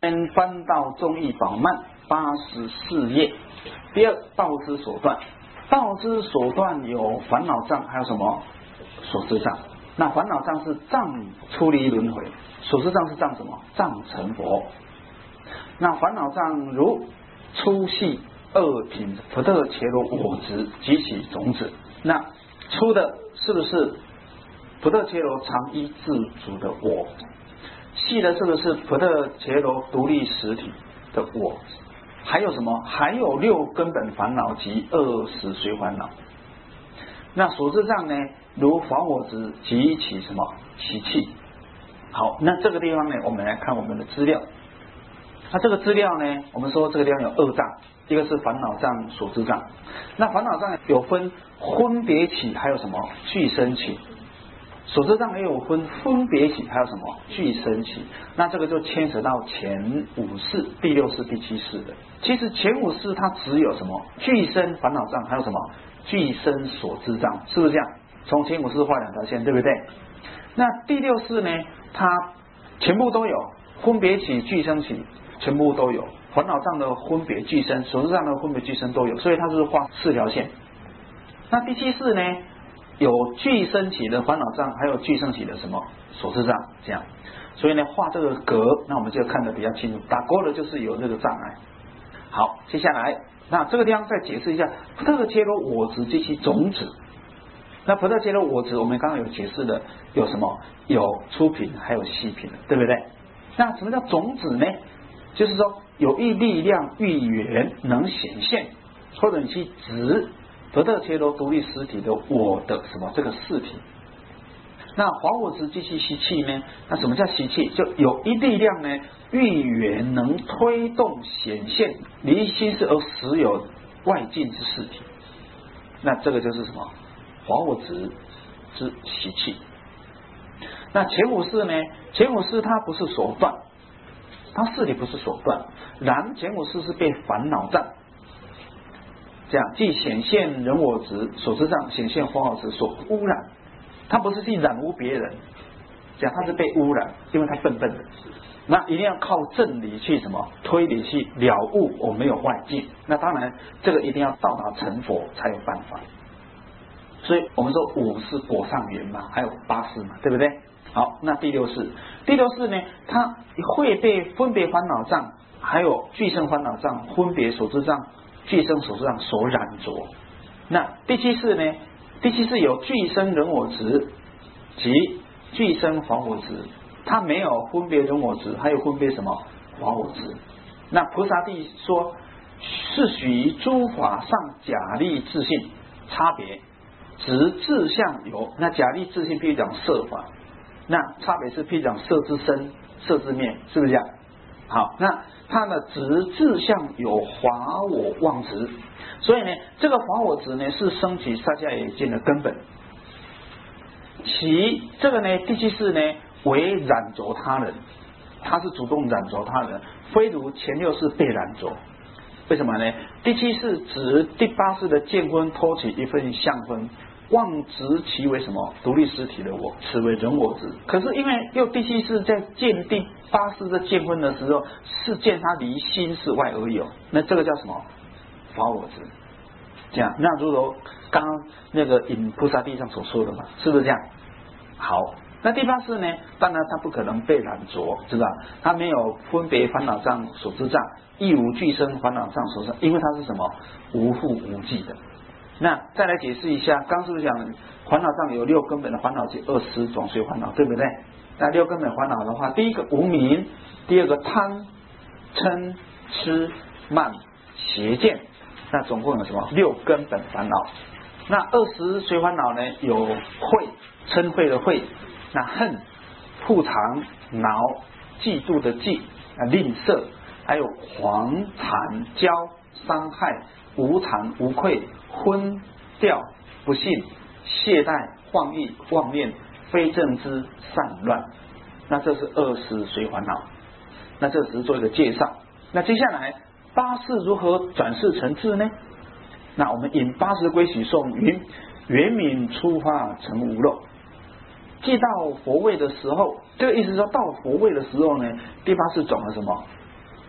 翻到中义宝曼84页。第二，道之所断。道之所断有烦恼障，还有什么？所知障。那烦恼障是障出离轮回，所知障是障什么？障成佛。那烦恼障如粗细二品不得伽罗我执及其种子。那粗的是不是不得伽罗常依自主的我？细的是不是不得伽罗独立实体的我？还有什么？还有六根本烦恼及20随烦恼。那所知障呢？如法我执及其什么习气。好，那这个地方呢，我们来看我们的资料。那这个资料呢，我们说这个地方有2障，一个是烦恼障、所知障。那烦恼障有分分别起，还有什么俱生起。所知障也有分分别起，还有什么俱生起。那这个就牵扯到前5世、第6世、第7世的。其实前5世它只有什么俱生烦恼障，还有什么俱生所知障，是不是这样？从前5世画2条线，对不对？那第6世呢，它全部都有分别起、俱生起，全部都有烦恼障的分别俱生，所知障的分别俱生都有，所以它是画4条线。那第7世呢，有俱生起的烦恼障，还有俱生起的什么所知障，这样。所以呢，画这个格，那我们就看得比较清楚。打勾的就是有这个障碍。好，接下来，那这个地方再解释一下不得伽罗我执及其种子。那不得伽罗我执，我们刚刚有解释的，有什么？有粗品，还有细品，对不对？那什么叫种子呢？就是说有一力量欲缘能显现，或者你去指不得伽罗独立实体的我的什么这个实体。那法我执及其习气呢？那什么叫习气？就有一力量呢，欲缘能推动显现离心识而实有外境之实体。那这个就是什么？法我执之习气。那前5世呢？前5世它不是所断，它实体不是所断，然前5世是被烦恼障，这样即显现人我执所知障，显现法我执所污染。它不是去染污别人，这样它是被污染，因为它笨笨的。那一定要靠正理去什么推理去了悟我没有外境。那当然这个一定要到达成佛才有办法。所以我们说5是果上缘嘛，还有8世嘛，对不对？好，那第6世，第6世呢，它会被分别烦恼障，还有俱生烦恼障、分别所知障、俱生所知障所染着。那第7世呢？第7世有俱生人我执及俱生法我执，它没有分别人我执，还有分别什么法我执。那菩萨地说是许于诸法上假立自性差别，执自相有。那假立自性譬如讲色法，那差别是譬如讲色之身、色之面，是不是这样？好，那它的执自相有法我妄执。所以呢，这个法我执呢是升起萨迦耶见的根本。其这个呢，第7世呢为染着他人，他是主动染着他人，非如前6世被染着。为什么呢？第7世指第8世的见分偷取一份相分，妄执其为什么独立实体的我，此为人我执。可是因为又第7世在见第8世的见分的时候，是见他离心识外而有，那这个叫什么？法我执。这样，那如同刚刚那个引菩萨地上所说的嘛，是不是这样？好，那第8世呢，当然他不可能被染着，知道？他没有分别烦恼障所知障，亦无俱生烦恼障所知障，因为他是什么？无复无记的。那再来解释一下，刚是不是讲烦恼障有6根本的烦恼及20种随烦恼，对不对？那6根本烦恼的话，第一个无明，第二个贪、嗔、痴、慢、邪见，那总共有什么6根本烦恼。那20随烦恼呢，有恚，嗔恚的恚，那恨、覆藏、恼、嫉妒的嫉，吝啬，还有狂、谄、骄、伤害、无惭、无愧、昏掉、不信、懈怠、妄意、妄念、非正知、散乱。那这是20随烦恼。那这只是做一个介绍。那接下来8世如何转世成智呢？那我们引8世归许颂云：圆明初发成无漏。即到佛位的时候，这个意思说到佛位的时候呢，第8世种了什么？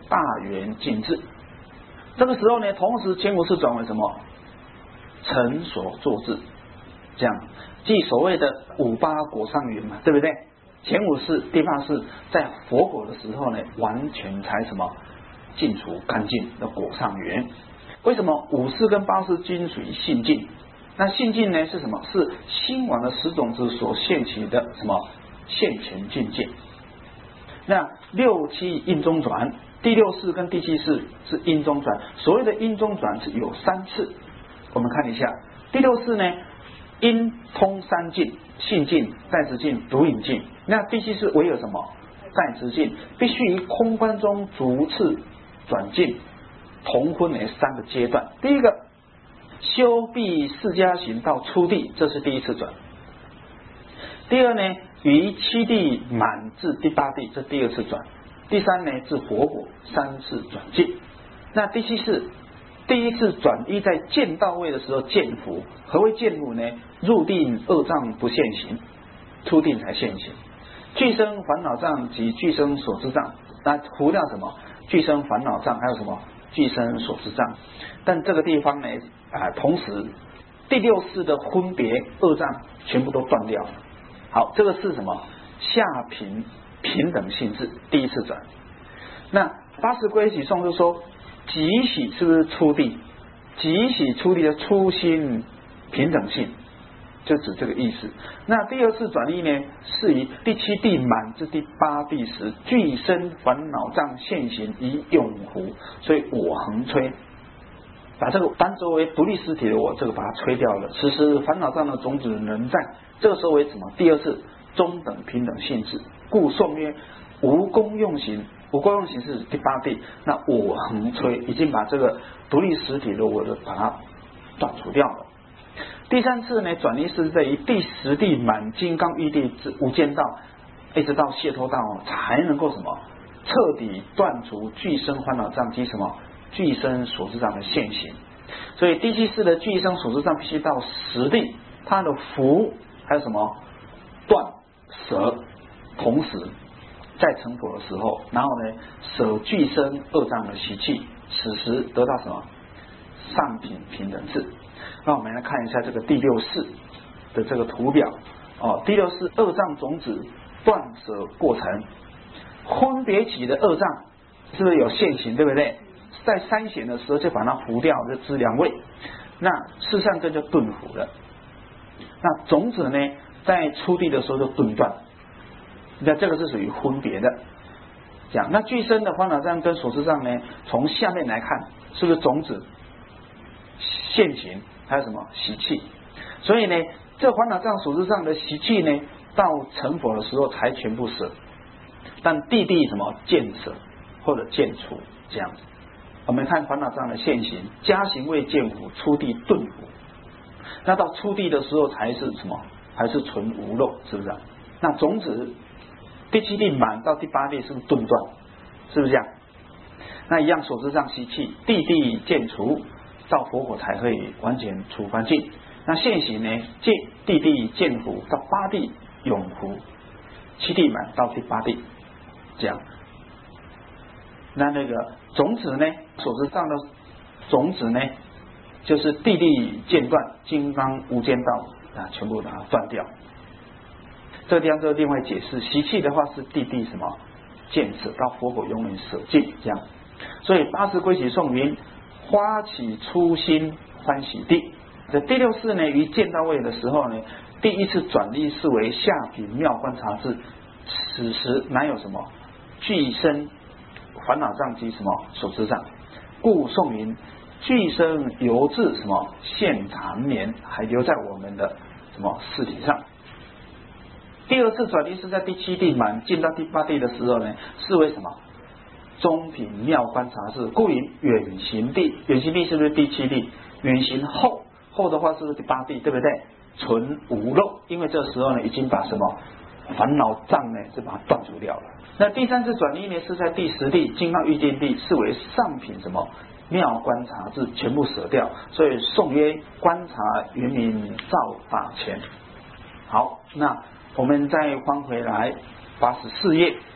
大圆净智。这个时候呢，同时前五世转为什么？成所作智，这样即所谓的五八果上缘嘛，对不对？前五世、第八世在佛果的时候呢，完全才什么净除干净的果上缘。为什么五世跟八世均属于性净？那性净呢是什么？是心王的十种子所现起的什么现前境界。那六七因中转，第六世跟第七世是因中转。所谓的因中转是有3次，我们看一下。第六世呢，因通三境，性境、在职境、独隐境。那第七世唯有什么？在职境，必须于空观中逐次转境，同分为3个阶段。第一个，修毕释迦行到初地，这是第一次转。第二呢，于七地满至第八地，这第二次转。第三呢，至佛果3次转境。那第七世第一次转依在见到位的时候见福。何谓见福呢？入定二障不现行，出定才现行。具生烦恼障及具生所知障，那除掉什么？具生烦恼障，还有什么？具生所知障。但这个地方呢，同时第六世的分别二障全部都断掉了。好，这个是什么？下平等性质，第一次转。那八识归喜颂就说，即喜是不是初地？即喜初地的初心平等性，就指这个意思。那第二次转依呢，是以第七地满至第八地时，具生烦恼障现行以永护，所以我恒吹，把这个单作为独立实体的我，这个把它吹掉了。此时烦恼障的种子仍在，这个时候为什么？第二次中等平等性质，故颂曰无功用行。无功用行是第八地，那我恒吹已经把这个独立实体的我的把它断除掉了。第三次呢，转依是在于第十地满金刚玉地之无间道，一直到解脱道才能够什么彻底断除具生烦恼障及什么具生所知障的现行。所以第七世的具生所知障必须到十地，它的福还有什么断舍，同时在成佛的时候，然后呢舍具生二障的习气，此时得到什么上品平等智。那我们来看一下这个第六世的这个图表第六世二障种子断舍过程，分别起的二障是不是有现行，对不对？在三显的时候就把它除掉，这资粮位，那四善根就顿伏了。那种子呢，在初地的时候就顿断，那这个是属于分别的。讲那具生的烦恼障跟所知障呢，从下面来看，是不是种子、现行，还有什么习气？所以呢，这烦恼障、所知障的习气呢，到成佛的时候才全部舍，但地什么见舍或者见除这样子。我们看烦恼障的现行，加行未见伏，初地顿伏。那到初地的时候才是什么？还是纯无漏，是不是那种子第七地满到第八地是不是顿断？是不是这样？那一样所知障习气，地见除，到佛果才可以完全除干净。那现行呢，地见伏到八地永伏，七地满到第八地，这样。那个种子呢，所知障的种子呢，就是地间断，金刚无间道全部把它断掉。这个地方就另外解释，习气的话是地什么见舍，到佛果永远舍尽这样。所以八识归喜颂云：花起初心欢喜地。这第六世呢，于见到位的时候呢，第一次转依是为下品妙观察智，此时哪有什么具生烦恼障及什么所知障，故颂云具生犹至什么现常年，还留在我们的什么尸体上。第二次转依是在第七地满进到第八地的时候呢，是为什么中品妙观察智，故云远行地。远行地是不是第七地？远行后的话是不是第八地？对不对？纯无漏，因为这时候呢已经把什么烦恼障呢就把它断除掉了。那第三次转依呢是在第十地金刚玉见地，是为上品什么妙观察智，全部舍掉，所以颂曰观察原名照法前。好，那我们再翻回来84页。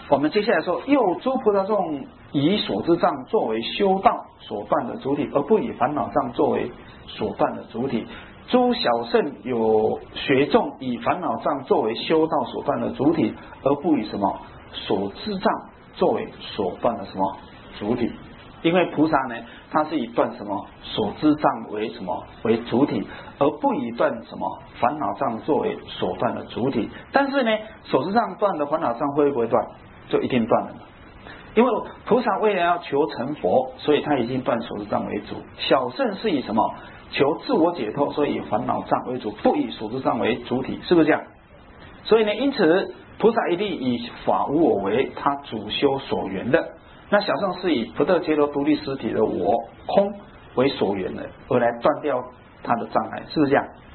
我们接下来说，又诸菩萨众以所知障作为修道所断的主体，而不以烦恼障作为所断的主体。诸小圣有学众以烦恼障作为修道所断的主体，而不以什么所知障作为所断的什么主体。因为菩萨呢，他是以断什么所知障为什么为主体，而不以断什么烦恼障作为所断的主体。但是呢，所知障断的烦恼障会不会断？就一定断了。因为菩萨为了要求成佛，所以他已经断所知障为主。小圣是以什么求自我解脱，所以以烦恼障为主，不以所知障为主体，是不是这样？所以呢，因此菩萨一定以法无我为他主修所缘的。那小圣是以不得揭露独立实体的我空为所缘的，而来断掉他的障碍，是不是这样？